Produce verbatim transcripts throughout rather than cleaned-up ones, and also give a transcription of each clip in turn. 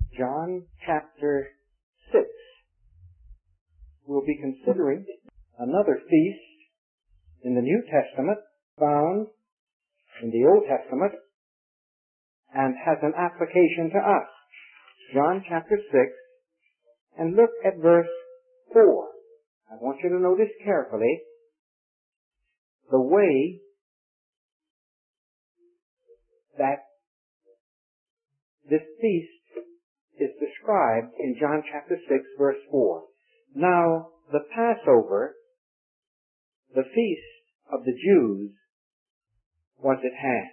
John chapter six. We'll be considering another feast in the New Testament found in the Old Testament and has an application to us. John chapter six, and look at verse four. I want you to notice carefully the way that this feast is described in John chapter six, verse four. Now, the Passover, the feast of the Jews, was at hand.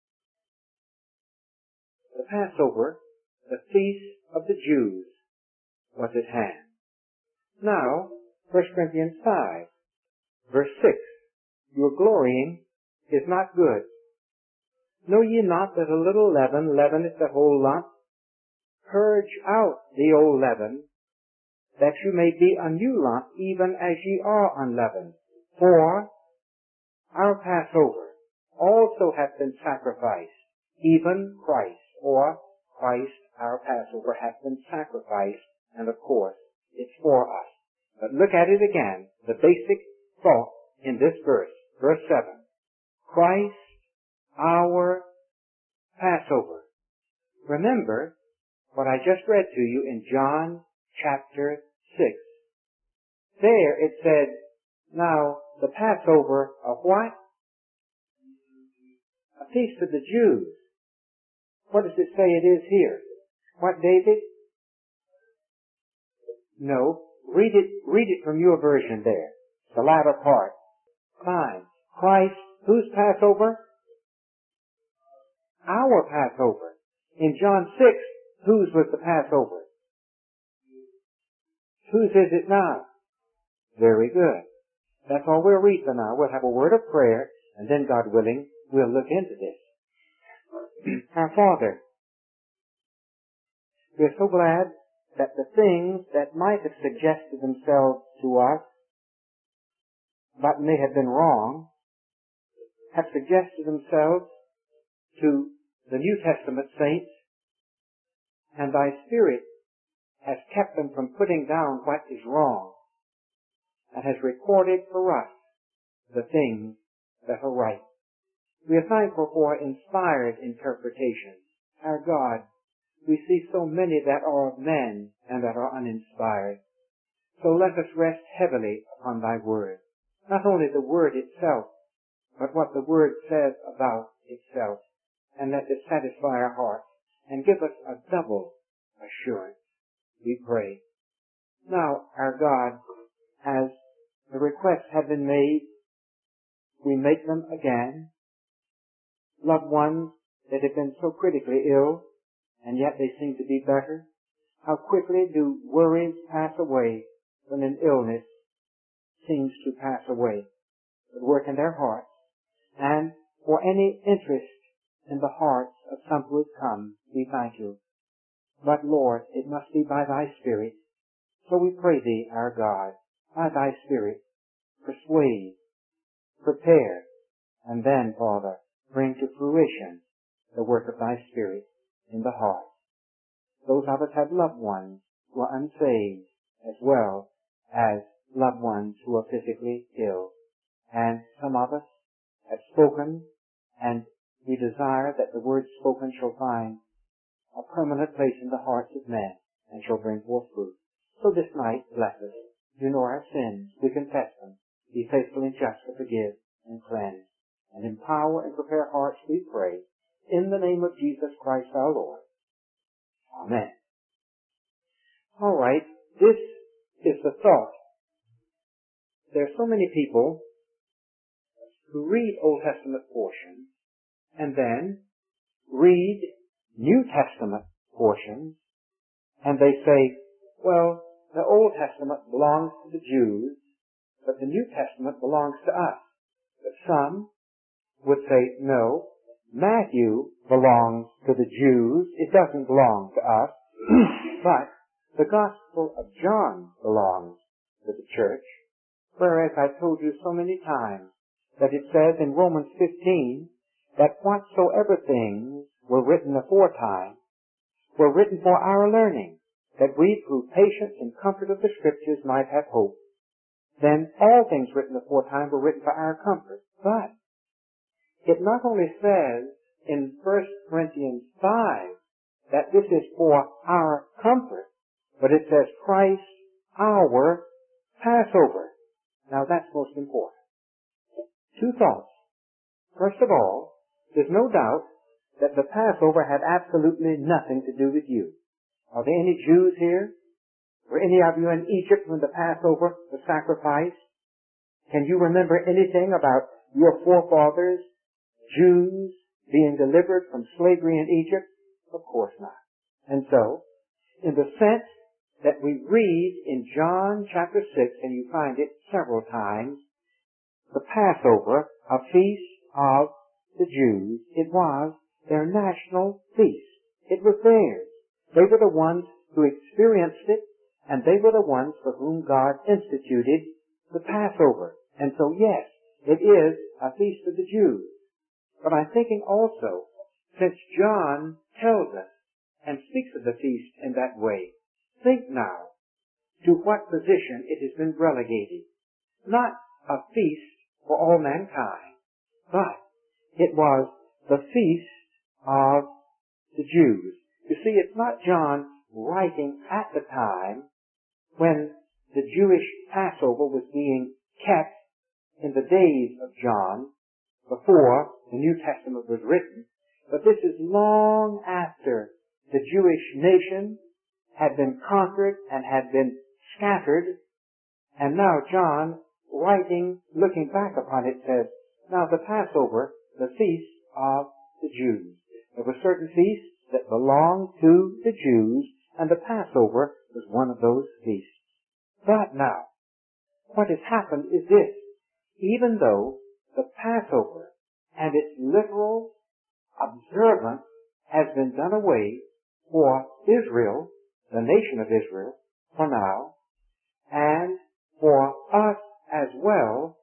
The Passover, the feast of the Jews, was at hand. Now, First Corinthians five, verse six, your glorying is not good. Know ye not that a little leaven leaveneth the whole lump? Purge out the old leaven, that you may be a new lump, even as ye are unleavened. For our Passover also hath been sacrificed, even Christ, or Christ, our Passover, hath been sacrificed, and of course, it's for us. But look at it again, the basic thought in this verse, verse seven. Christ, our Passover. Remember what I just read to you in John chapter six. There it said, now the Passover of what? A feast of the Jews. What does it say it is here? What, David? No. Read it, read it from your version there. The latter part. Fine. Christ, whose Passover? Our Passover. In John six, whose was the Passover? Whose is it now? Very good. That's all we'll read for now. We'll have a word of prayer, and then, God willing, we'll look into this. Our Father, we're so glad that the things that might have suggested themselves to us, but may have been wrong, have suggested themselves to the New Testament saints, and Thy Spirit has kept them from putting down what is wrong, and has recorded for us the things that are right. We are thankful for inspired interpretation. Our God, we see so many that are of men and that are uninspired. So let us rest heavily upon Thy Word. Not only the Word itself, but what the Word says about itself. And let it satisfy our hearts and give us a double assurance, we pray. Now, our God, as the requests have been made, we make them again. Loved ones that have been so critically ill, and yet they seem to be better. How quickly do worries pass away when an illness seems to pass away. But work in their hearts. And for any interest in the hearts of some who have come, we thank you. But Lord, it must be by Thy Spirit. So we pray Thee, our God, by Thy Spirit, persuade, prepare, and then, Father, bring to fruition the work of Thy Spirit in the heart. Those of us have loved ones who are unsaved, as well as loved ones who are physically ill. And some of us have spoken, and we desire that the word spoken shall find a permanent place in the hearts of men and shall bring forth fruit. So this night, bless us. You know our sins. We confess them. Be faithful and just to forgive and cleanse. And empower and prepare hearts, we pray, in the name of Jesus Christ our Lord. Amen. All right, this is the thought. There are so many people who read Old Testament portions and then read New Testament portions, and they say, well, the Old Testament belongs to the Jews, but the New Testament belongs to us. But some would say, no, Matthew belongs to the Jews. It doesn't belong to us. But the Gospel of John belongs to the church. Whereas I've told you so many times that it says in Romans fifteen that whatsoever things were written aforetime were written for our learning, that we through patience and comfort of the Scriptures might have hope. Then all things written aforetime were written for our comfort. But it not only says in First Corinthians five that this is for our comfort, but it says Christ our Passover. Now that's most important. Two thoughts. First of all, there's no doubt that the Passover had absolutely nothing to do with you. Are there any Jews here? Were any of you in Egypt when the Passover was sacrificed? Can you remember anything about your forefathers, Jews, being delivered from slavery in Egypt? Of course not. And so, in the sense that we read in John chapter six, and you find it several times, the Passover, a feast of the Jews, it was their national feast. It was theirs. They were the ones who experienced it, and they were the ones for whom God instituted the Passover. And so, yes, it is a feast of the Jews. But I'm thinking also, since John tells us and speaks of the feast in that way, think now to what position it has been relegated. Not a feast for all mankind, but it was the feast of the Jews. You see, it's not John writing at the time when the Jewish Passover was being kept in the days of John, before the New Testament was written, but this is long after the Jewish nation had been conquered and had been scattered, and now John, writing, looking back upon it, says, now the Passover, the feast of the Jews. There were certain feasts that belonged to the Jews, and the Passover was one of those feasts. But now, what has happened is this. Even though the Passover and its literal observance has been done away for Israel, the nation of Israel, for now, and for us as well,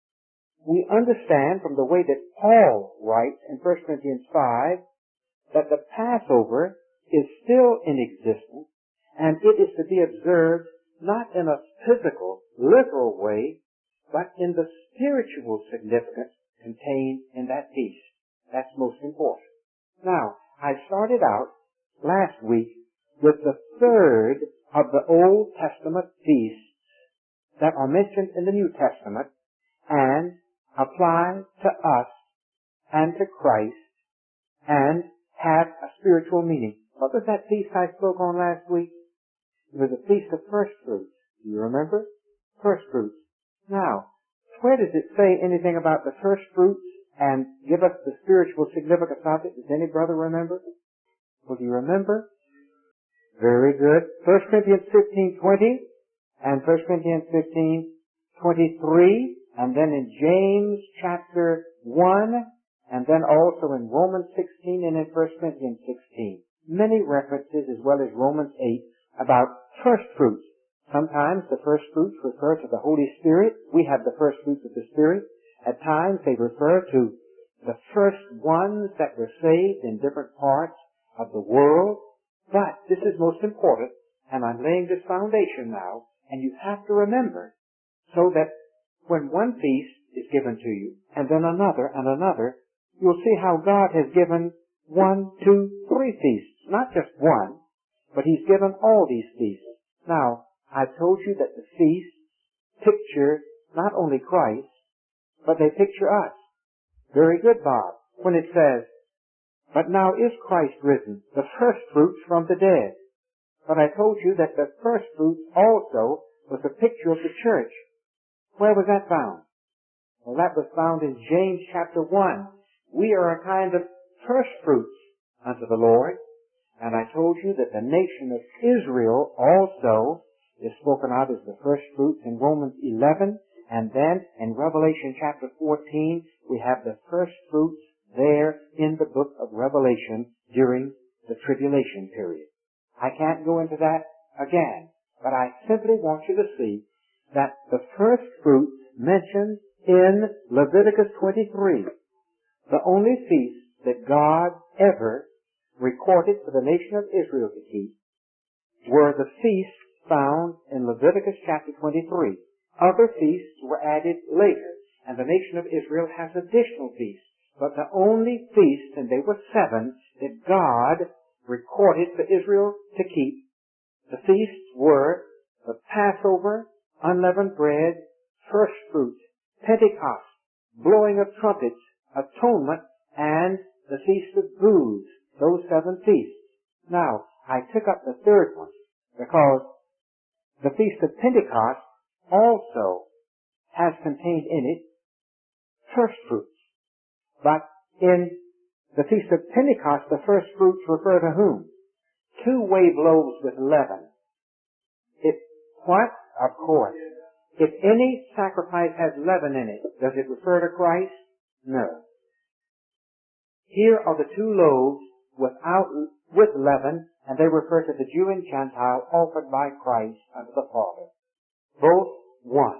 we understand from the way that Paul writes in First Corinthians five that the Passover is still in existence, and it is to be observed not in a physical, literal way, but in the spiritual significance contained in that feast. That's most important. Now, I started out last week with the third of the Old Testament feasts that are mentioned in the New Testament and apply to us and to Christ and have a spiritual meaning. What was that feast I spoke on last week? It was a feast of first fruits. Do you remember? First fruits. Now, where does it say anything about the first fruits and give us the spiritual significance of it? Does any brother remember? Well, do you remember? Very good. First Corinthians fifteen twenty and First Corinthians fifteen twenty-three, and then in James chapter one, and then also in Romans sixteen and in First Corinthians sixteen. Many references, as well as Romans eight, about first fruits. Sometimes the first fruits refer to the Holy Spirit. We have the first fruits of the Spirit. At times they refer to the first ones that were saved in different parts of the world. But this is most important, and I'm laying this foundation now, and you have to remember, so that when one feast is given to you, and then another and another, you'll see how God has given one, two, three feasts. Not just one, but He's given all these feasts. Now, I've told you that the feasts picture not only Christ, but they picture us. Very good, Bob. When it says, but now is Christ risen, the first fruits from the dead. But I told you that the first fruits also was a picture of the church. Where was that found? Well, that was found in James chapter one. We are a kind of first fruits unto the Lord. And I told you that the nation of Israel also is spoken of as the first fruits in Romans eleven. And then in Revelation chapter fourteen, we have the first fruits there in the book of Revelation during the tribulation period. I can't go into that again, but I simply want you to see that the first fruits mentioned in Leviticus twenty-three, the only feast that God ever recorded for the nation of Israel to keep were the feasts found in Leviticus chapter twenty-three. Other feasts were added later, and the nation of Israel has additional feasts. But the only feasts, and they were seven, that God recorded for Israel to keep, the feasts were the Passover, unleavened bread, first fruits, Pentecost, blowing of trumpets, atonement, and the Feast of Booths, those seven feasts. Now, I took up the third one because the Feast of Pentecost also has contained in it first fruits. But in the Feast of Pentecost, the first fruits refer to whom? Two wave loaves with leaven. It, what? Of course. If any sacrifice has leaven in it, does it refer to Christ? No. Here are the two loaves without, with leaven, and they refer to the Jew and Gentile offered by Christ unto the Father. Both one.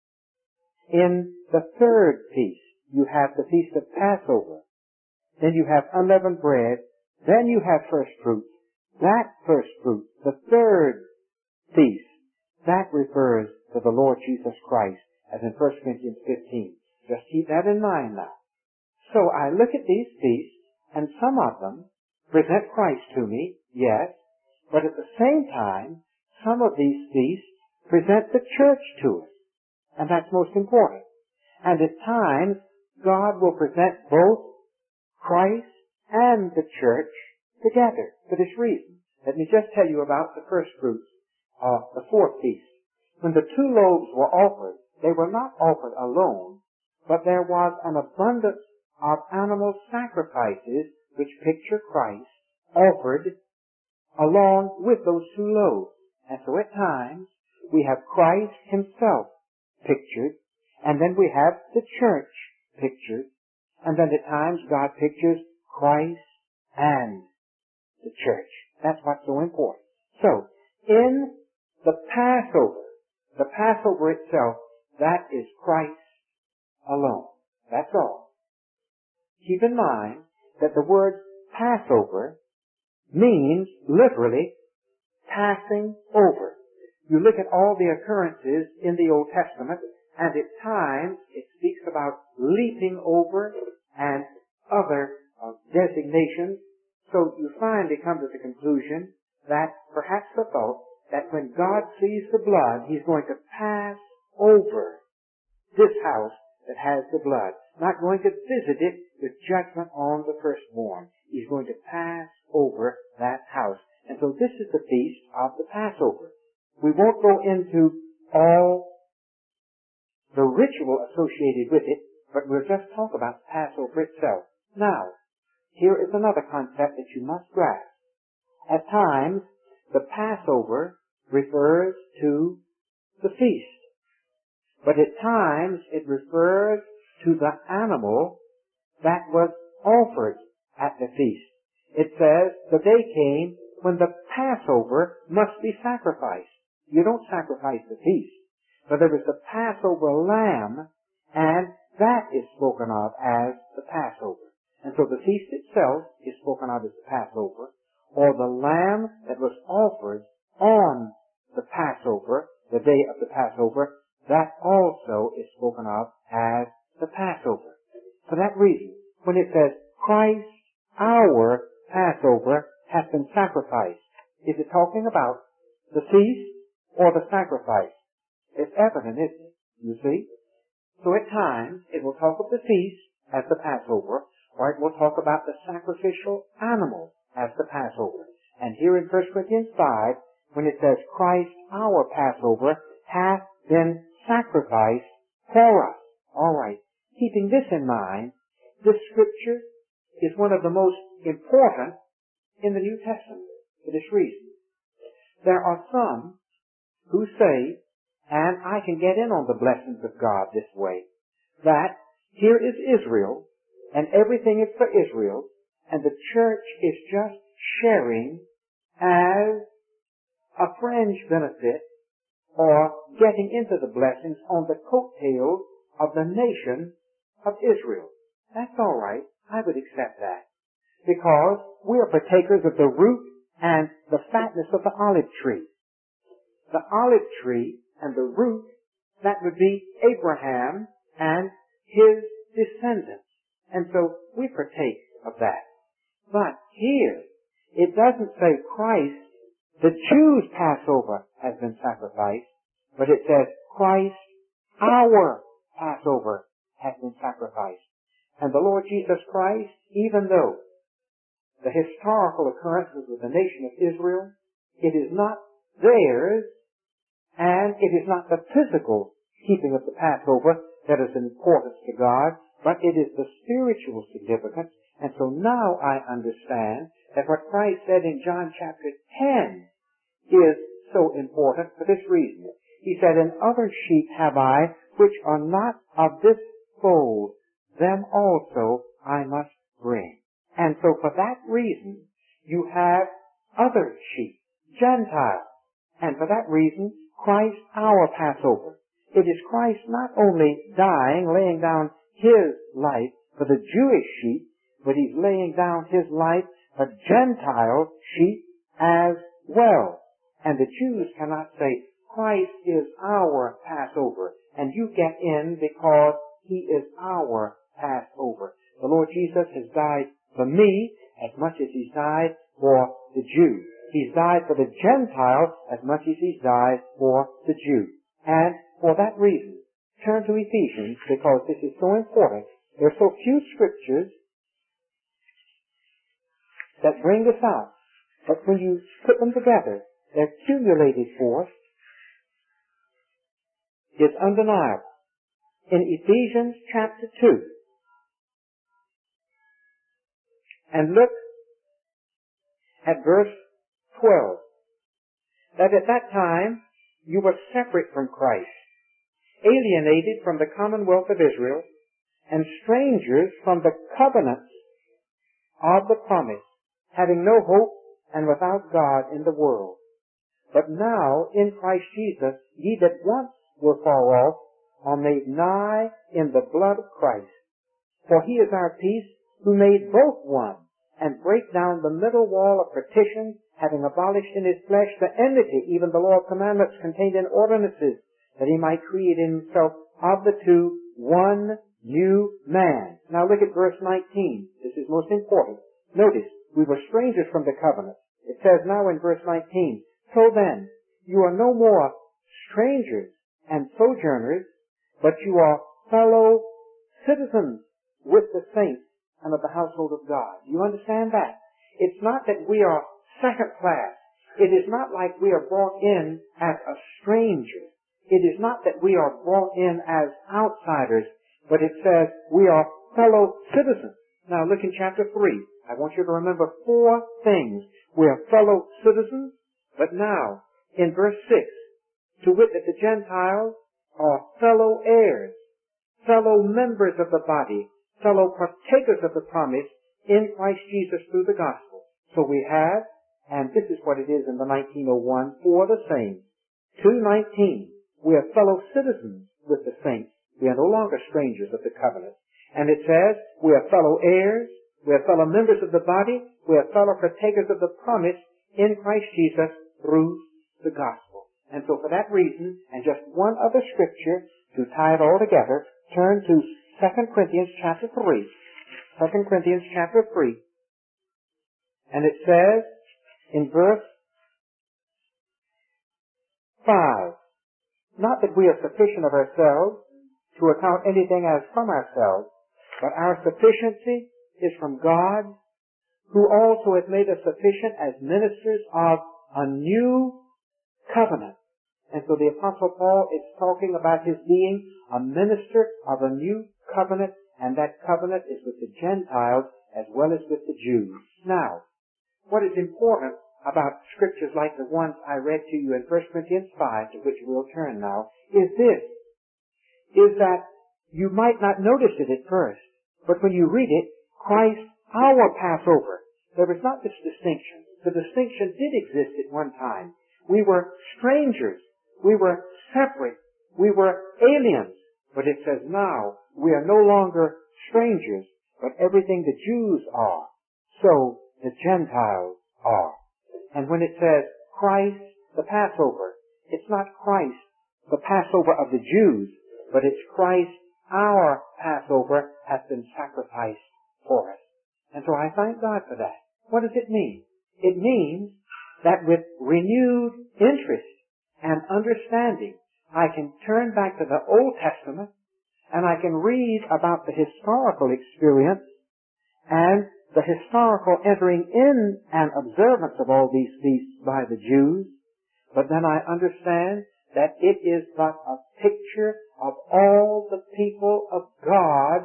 In the third feast, you have the Feast of Passover. Then you have unleavened bread. Then you have first fruits. That first fruit, the third feast, that refers to the Lord Jesus Christ, as in First Corinthians fifteen. Just keep that in mind now. So I look at these feasts, and some of them present Christ to me, yes, but at the same time, some of these feasts present the church to us, and that's most important. And at times, God will present both Christ and the church together for this reason. Let me just tell you about the first fruits of the fourth feast. When the two loaves were offered, they were not offered alone, but there was an abundance of animal sacrifices which picture Christ offered along with those two loaves. And so at times, we have Christ himself pictured, and then we have the church pictured, and then at times God pictures Christ and the church. That's what's so important. So, in the Passover, the Passover itself, that is Christ alone. That's all. Keep in mind that the word Passover means literally passing over. You look at all the occurrences in the Old Testament, and at times it speaks about leaping over and other uh, designations. So you finally come to the conclusion that perhaps the thought that when God sees the blood, he's going to pass over this house that has the blood. Not going to visit it with judgment on the firstborn. He's going to pass over that house. And so this is the feast of the Passover. We won't go into all the ritual associated with it, but we'll just talk about the Passover itself. Now, here is another concept that you must grasp. At times, the Passover refers to the feast. But at times, it refers to the animal that was offered at the feast. It says, the day came when the Passover must be sacrificed. You don't sacrifice the feast. But there was the Passover lamb, and that is spoken of as the Passover. And so the feast itself is spoken of as the Passover, or the lamb that was offered on the Passover, the day of the Passover, that also is spoken of as the Passover. For that reason, when it says, Christ, our Passover, has been sacrificed, is it talking about the feast or the sacrifice? It's evident, isn't it? You see? So at times, it will talk of the feast as the Passover, or it will talk about the sacrificial animal as the Passover. And here in First Corinthians five, when it says, Christ, our Passover, hath been sacrificed for us. All right. Keeping this in mind, this scripture is one of the most important in the New Testament for this reason. There are some who say, and I can get in on the blessings of God this way, that here is Israel, and everything is for Israel, and the church is just sharing as a fringe benefit or getting into the blessings on the coattails of the nation of Israel. That's all right. I would accept that. because we are partakers of the root and the fatness of the olive tree. The olive tree and the root, that would be Abraham and his descendants. And so we partake of that. But here, it doesn't say Christ, the Jews' Passover has been sacrificed, but it says Christ, our Passover, has been sacrificed. And the Lord Jesus Christ, even though the historical occurrences with the nation of Israel, it is not theirs, and it is not the physical keeping of the Passover that is importance to God, but it is the spiritual significance. And so now I understand that what Christ said in John chapter ten is so important for this reason. He said, "And other sheep have I, which are not of this fold, them also I must bring." And so for that reason, you have other sheep, Gentiles. And for that reason, Christ our Passover. It is Christ not only dying, laying down his life for the Jewish sheep, but he's laying down his life for Gentile sheep as well. And the Jews cannot say, Christ is our Passover, and you get in because he is our Passover. The Lord Jesus has died for me as much as he's died for the Jew. He's died for the Gentile as much as he's died for the Jew. And for that reason, turn to Ephesians, because this is so important. There are so few scriptures that bring this out. But when you put them together, their cumulated force is undeniable. In Ephesians chapter two, and look at verse twelve, that at that time you were separate from Christ, alienated from the commonwealth of Israel, and strangers from the covenants of the promise, having no hope and without God in the world. But now in Christ Jesus, ye that once were far off are made nigh in the blood of Christ. For he is our peace, who made both one, and break down the middle wall of partition, having abolished in his flesh the enmity, even the law of commandments contained in ordinances, that he might create in himself of the two one new man. Now look at verse nineteen. This is most important. Notice, we were strangers from the covenant. It says now in verse nineteen, so then, you are no more strangers and sojourners, but you are fellow citizens with the saints and of the household of God. Do you understand that? It's not that we are second class. It is not like we are brought in as a stranger. It is not that we are brought in as outsiders, but it says we are fellow citizens. Now look in chapter three. I want you to remember four things. We are fellow citizens, but now in verse six, to wit that the Gentiles are fellow heirs, fellow members of the body, fellow partakers of the promise in Christ Jesus through the gospel. So we have, and this is what it is in the nineteen oh one, for the same. two nineteen, we are fellow citizens with the saints. We are no longer strangers of the covenant. And it says, we are fellow heirs, we are fellow members of the body, we are fellow partakers of the promise in Christ Jesus through the gospel. And so for that reason, and just one other scripture to tie it all together, turn to Second Corinthians chapter three. Second Corinthians chapter three. And it says in verse five, not that we are sufficient of ourselves to account anything as from ourselves, but our sufficiency is from God, who also hath made us sufficient as ministers of a new covenant. And so the Apostle Paul is talking about his being a minister of a new covenant, and that covenant is with the Gentiles as well as with the Jews. Now, what is important about scriptures like the ones I read to you in First Corinthians five, to which we'll turn now, is this, is that you might not notice it at first, but when you read it, Christ our Passover, there was not this distinction. The distinction did exist at one time. We were strangers. We were separate. We were aliens. But it says now, we are no longer strangers, but everything the Jews are. so the Gentiles are. And when it says Christ the Passover, it's not Christ the Passover of the Jews, but it's Christ our Passover has been sacrificed for us. And so I thank God for that. What does it mean? It means that with renewed interest and understanding, I can turn back to the Old Testament and I can read about the historical experience and the historical entering in and observance of all these feasts by the Jews. But then I understand that it is but a picture of all the people of God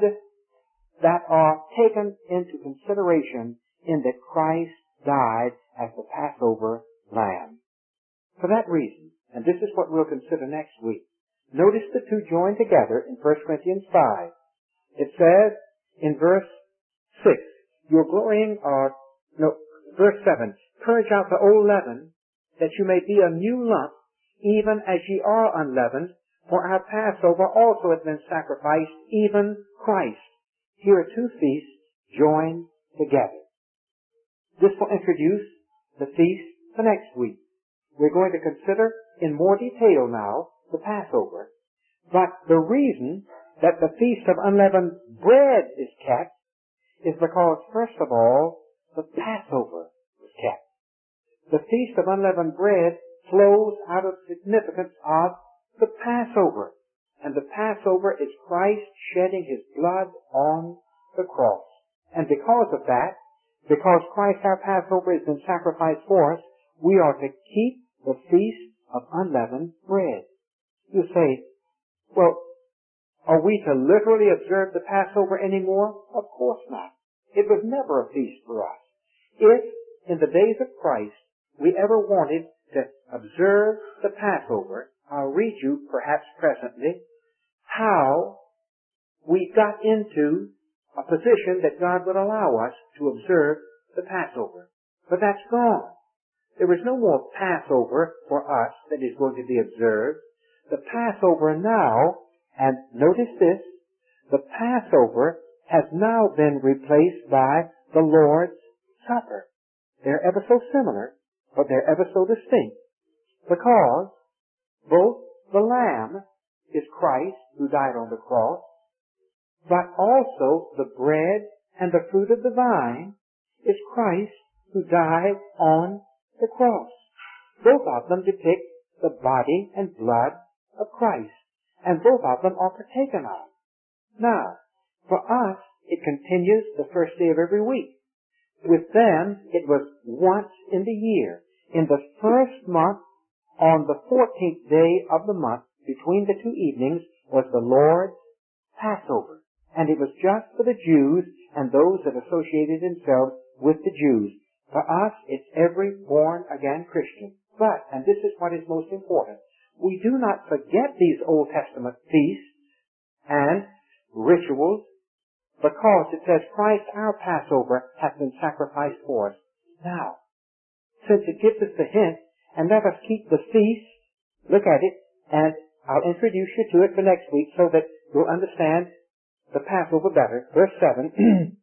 that are taken into consideration in that Christ died as the Passover lamb. For that reason, and this is what we'll consider next week, notice the two joined together in First Corinthians five. It says in verse six, you're glorying, or, no, verse seven, purge out the old leaven, that you may be a new lump, even as ye are unleavened, for our Passover also hath been sacrificed, even Christ. Here are two feasts joined together. This will introduce the feast for next week. We're going to consider in more detail now the Passover. But the reason that the Feast of Unleavened Bread is kept is because, first of all, the Passover was kept. The Feast of Unleavened Bread flows out of the significance of the Passover. And the Passover is Christ shedding His blood on the cross. And because of that, because Christ our Passover has been sacrificed for us, we are to keep the Feast of Unleavened Bread. You say, well, are we to literally observe the Passover anymore? Of course not. It was never a feast for us. If, in the days of Christ, we ever wanted to observe the Passover, I'll read you, perhaps presently, how we got into a position that God would allow us to observe the Passover. But that's gone. There is no more Passover for us that is going to be observed. The Passover now, and notice this, the Passover has now been replaced by the Lord's Supper. They're ever so similar, but they're ever so distinct, because both the Lamb is Christ who died on the cross, but also the bread and the fruit of the vine is Christ who died on the cross. Both of them depict the body and blood of Christ, and both of them are partaken of. Now, for us, it continues the first day of every week. With them, it was once in the year. In the first month, on the fourteenth day of the month, between the two evenings, was the Lord's Passover. And it was just for the Jews and those that associated themselves with the Jews. For us, it's every born-again Christian. But, and this is what is most important, we do not forget these Old Testament feasts and rituals, because it says Christ our Passover hath been sacrificed for us. Now, since it gives us the hint, and let us keep the feast, look at it, and I'll introduce you to it for next week so that you'll understand the Passover better. Verse seven,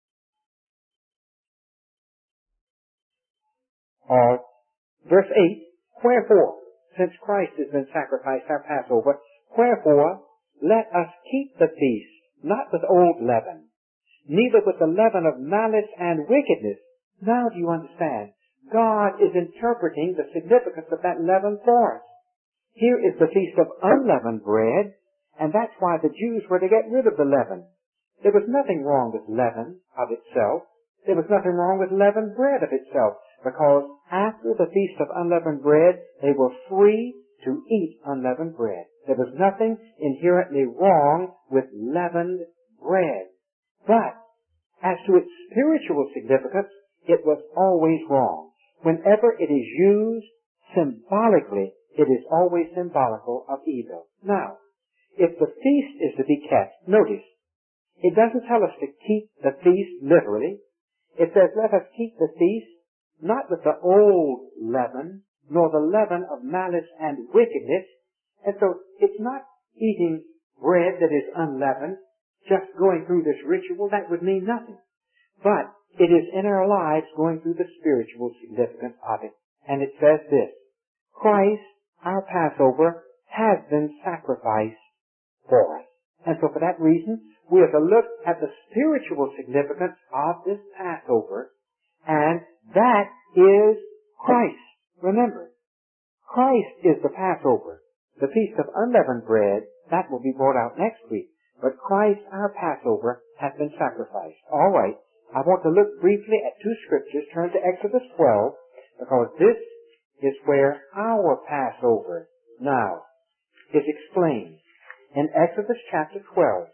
or verse eight, wherefore, since Christ has been sacrificed, our Passover, wherefore, let us keep the feast, not with old leaven, neither with the leaven of malice and wickedness. Now do you understand? God is interpreting the significance of that leaven for us. Here is the Feast of Unleavened Bread, and that's why the Jews were to get rid of the leaven. There was nothing wrong with leaven of itself. There was nothing wrong with leavened bread of itself, because after the Feast of Unleavened Bread, they were free to eat unleavened bread. There was nothing inherently wrong with leavened bread. But, as to its spiritual significance, it was always wrong. Whenever it is used symbolically, it is always symbolical of evil. Now, if the feast is to be kept, notice, it doesn't tell us to keep the feast literally. It says, let us keep the feast not with the old leaven, nor the leaven of malice and wickedness. And so, it's not eating bread that is unleavened, just going through this ritual. That would mean nothing. But it is in our lives going through the spiritual significance of it. And it says this, Christ, our Passover, has been sacrificed for us. And so for that reason, we have to look at the spiritual significance of this Passover, and that is Christ. Remember, Christ is the Passover. The Feast of Unleavened Bread, that will be brought out next week. But Christ, our Passover, has been sacrificed. All right. I want to look briefly at two scriptures. Turn to Exodus twelve, because this is where our Passover now is explained. In Exodus chapter twelve.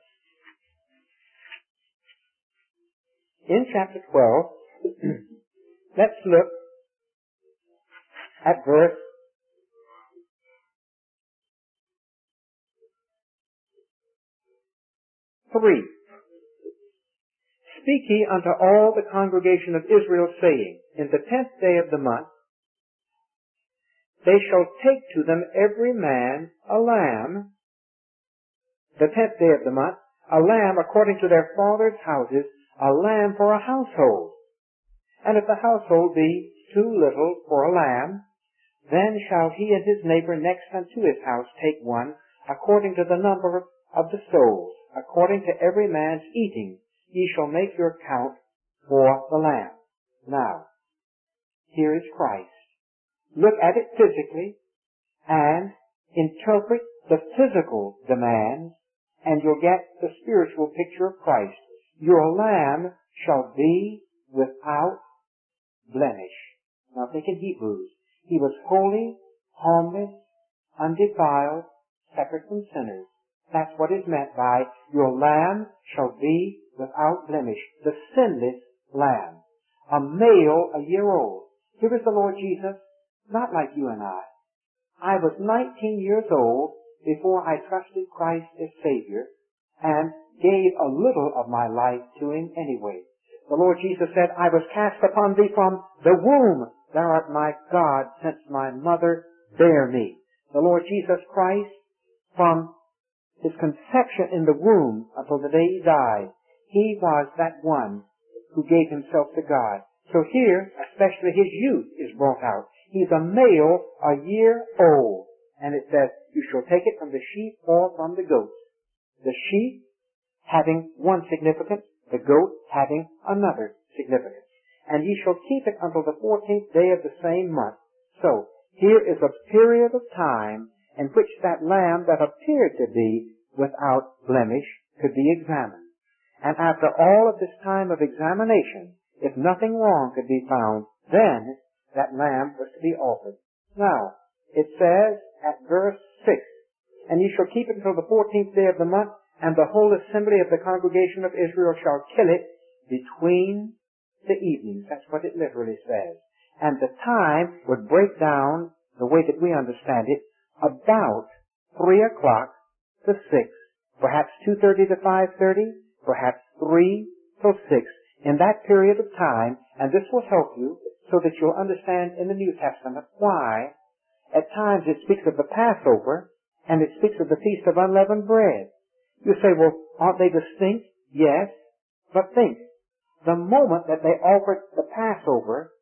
In chapter twelve, let's look at verse three. Speak ye unto all the congregation of Israel, saying, In the tenth day of the month, they shall take to them every man a lamb, the tenth day of the month, a lamb according to their fathers' houses, a lamb for a household. And if the household be too little for a lamb, then shall he and his neighbor next unto his house take one, according to the number of the souls, according to every man's eating. Ye shall make your count for the lamb. Now, here is Christ. Look at it physically and interpret the physical demands, and you'll get the spiritual picture of Christ. Your lamb shall be without blemish. Now think in Hebrews. He was holy, harmless, undefiled, separate from sinners. That's what is meant by your lamb shall be without blemish. The sinless lamb. A male a year old. Here is the Lord Jesus, not like you and I. I was nineteen years old before I trusted Christ as Savior and gave a little of my life to Him anyway. The Lord Jesus said, I was cast upon thee from the womb. Thou art my God since my mother bare me. The Lord Jesus Christ, from His conception in the womb until the day He died, He was that one who gave Himself to God. So here, especially His youth is brought out. He's a male a year old. And it says, you shall take it from the sheep or from the goats. The sheep having one significance, the goat having another significance. And ye shall keep it until the fourteenth day of the same month. So, here is a period of time in which that lamb that appeared to be without blemish could be examined. And after all of this time of examination, if nothing wrong could be found, then that lamb was to be offered. Now, it says at verse six, And ye shall keep it until the fourteenth day of the month, and the whole assembly of the congregation of Israel shall kill it between the evenings. That's what it literally says. And the time would break down, the way that we understand it, about three o'clock to six, perhaps two thirty to five thirty, perhaps three till six. In that period of time, and this will help you so that you'll understand in the New Testament why at times it speaks of the Passover and it speaks of the Feast of Unleavened Bread. You say, well, aren't they distinct? Yes, but think. The moment that they offered the Passover,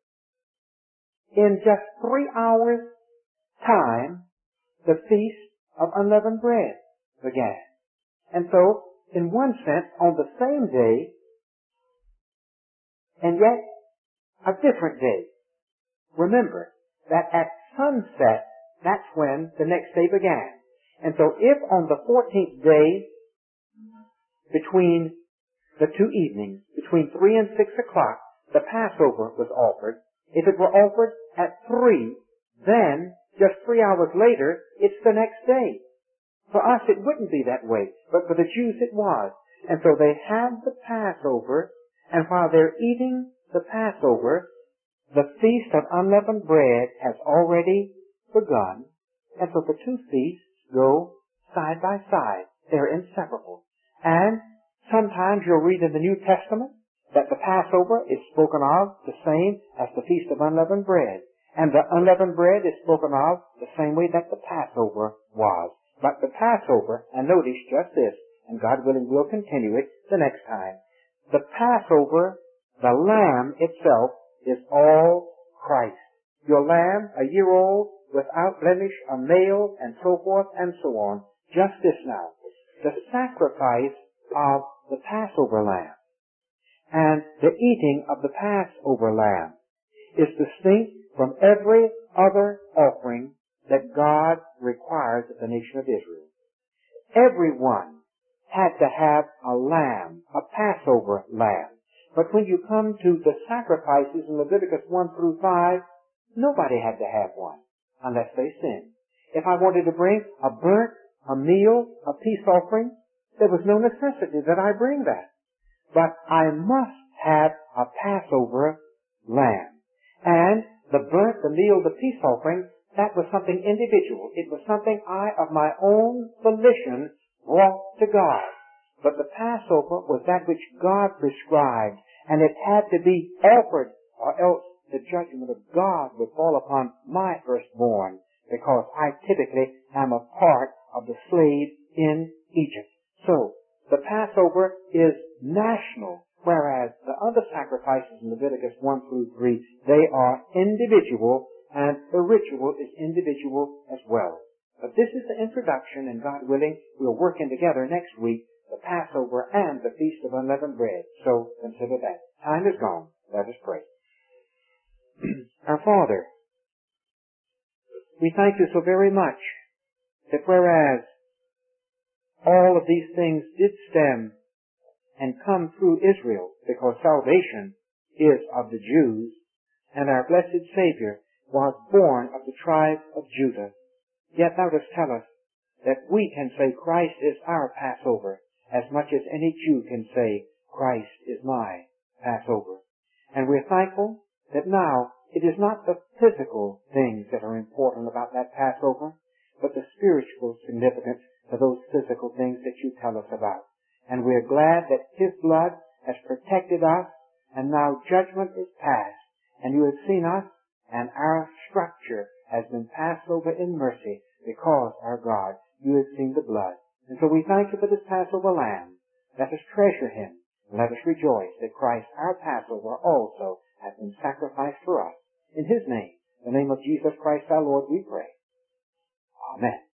in just three hours' time, the Feast of Unleavened Bread began. And so, in one sense, on the same day, and yet a different day. Remember that at sunset, that's when the next day began. And so if on the fourteenth day, between the two evenings, between three and six o'clock, the Passover was offered, if it were offered at three, then just three hours later, it's the next day. For us, it wouldn't be that way, but for the Jews, it was. And so they had the Passover, and while they're eating the Passover, the Feast of Unleavened Bread has already begun, and so the two feasts go side by side. They're inseparable. And sometimes you'll read in the New Testament that the Passover is spoken of the same as the Feast of Unleavened Bread. And the unleavened bread is spoken of the same way that the Passover was. But the Passover, and notice just this, and God willing we'll continue it the next time. The Passover, The lamb itself is all Christ. Your lamb, a year old, without blemish, a male, and so forth and so on. Just this now. The sacrifice of the Passover lamb and the eating of the Passover lamb is distinct from every other offering that God requires of the nation of Israel. Everyone had to have a lamb, a Passover lamb. But when you come to the sacrifices in Leviticus one through five, nobody had to have one unless they sinned. If I wanted to bring a burnt, a meal, a peace offering, there was no necessity that I bring that. But I must have a Passover lamb. And the burnt, the meal, the peace offering, that was something individual. It was something I, of my own volition, brought to God. But the Passover was that which God prescribed, and it had to be offered, or else the judgment of God would fall upon my firstborn, because I typically am a part of the slave in Egypt. So, the Passover is national, whereas the other sacrifices in Leviticus one through three, they are individual, and the ritual is individual as well. But this is the introduction, and God willing, we'll work in together next week, the Passover and the Feast of Unleavened Bread. So, consider that. Time is gone. Let us pray. Our Father, we thank you so very much that whereas all of these things did stem and come through Israel, because salvation is of the Jews, and our blessed Savior was born of the tribe of Judah, yet thou dost tell us that we can say Christ is our Passover as much as any Jew can say Christ is my Passover. And we're thankful that now it is not the physical things that are important about that Passover, but the spiritual significance of those physical things that you tell us about. And we're glad that His blood has protected us, and now judgment is passed, and you have seen us, and our structure has been passed over in mercy, because, our God, you have seen the blood. And so we thank you for this Passover lamb. Let us treasure Him, and let us rejoice that Christ, our Passover, also has been sacrificed for us. In His name, the name of Jesus Christ our Lord, we pray. Amen.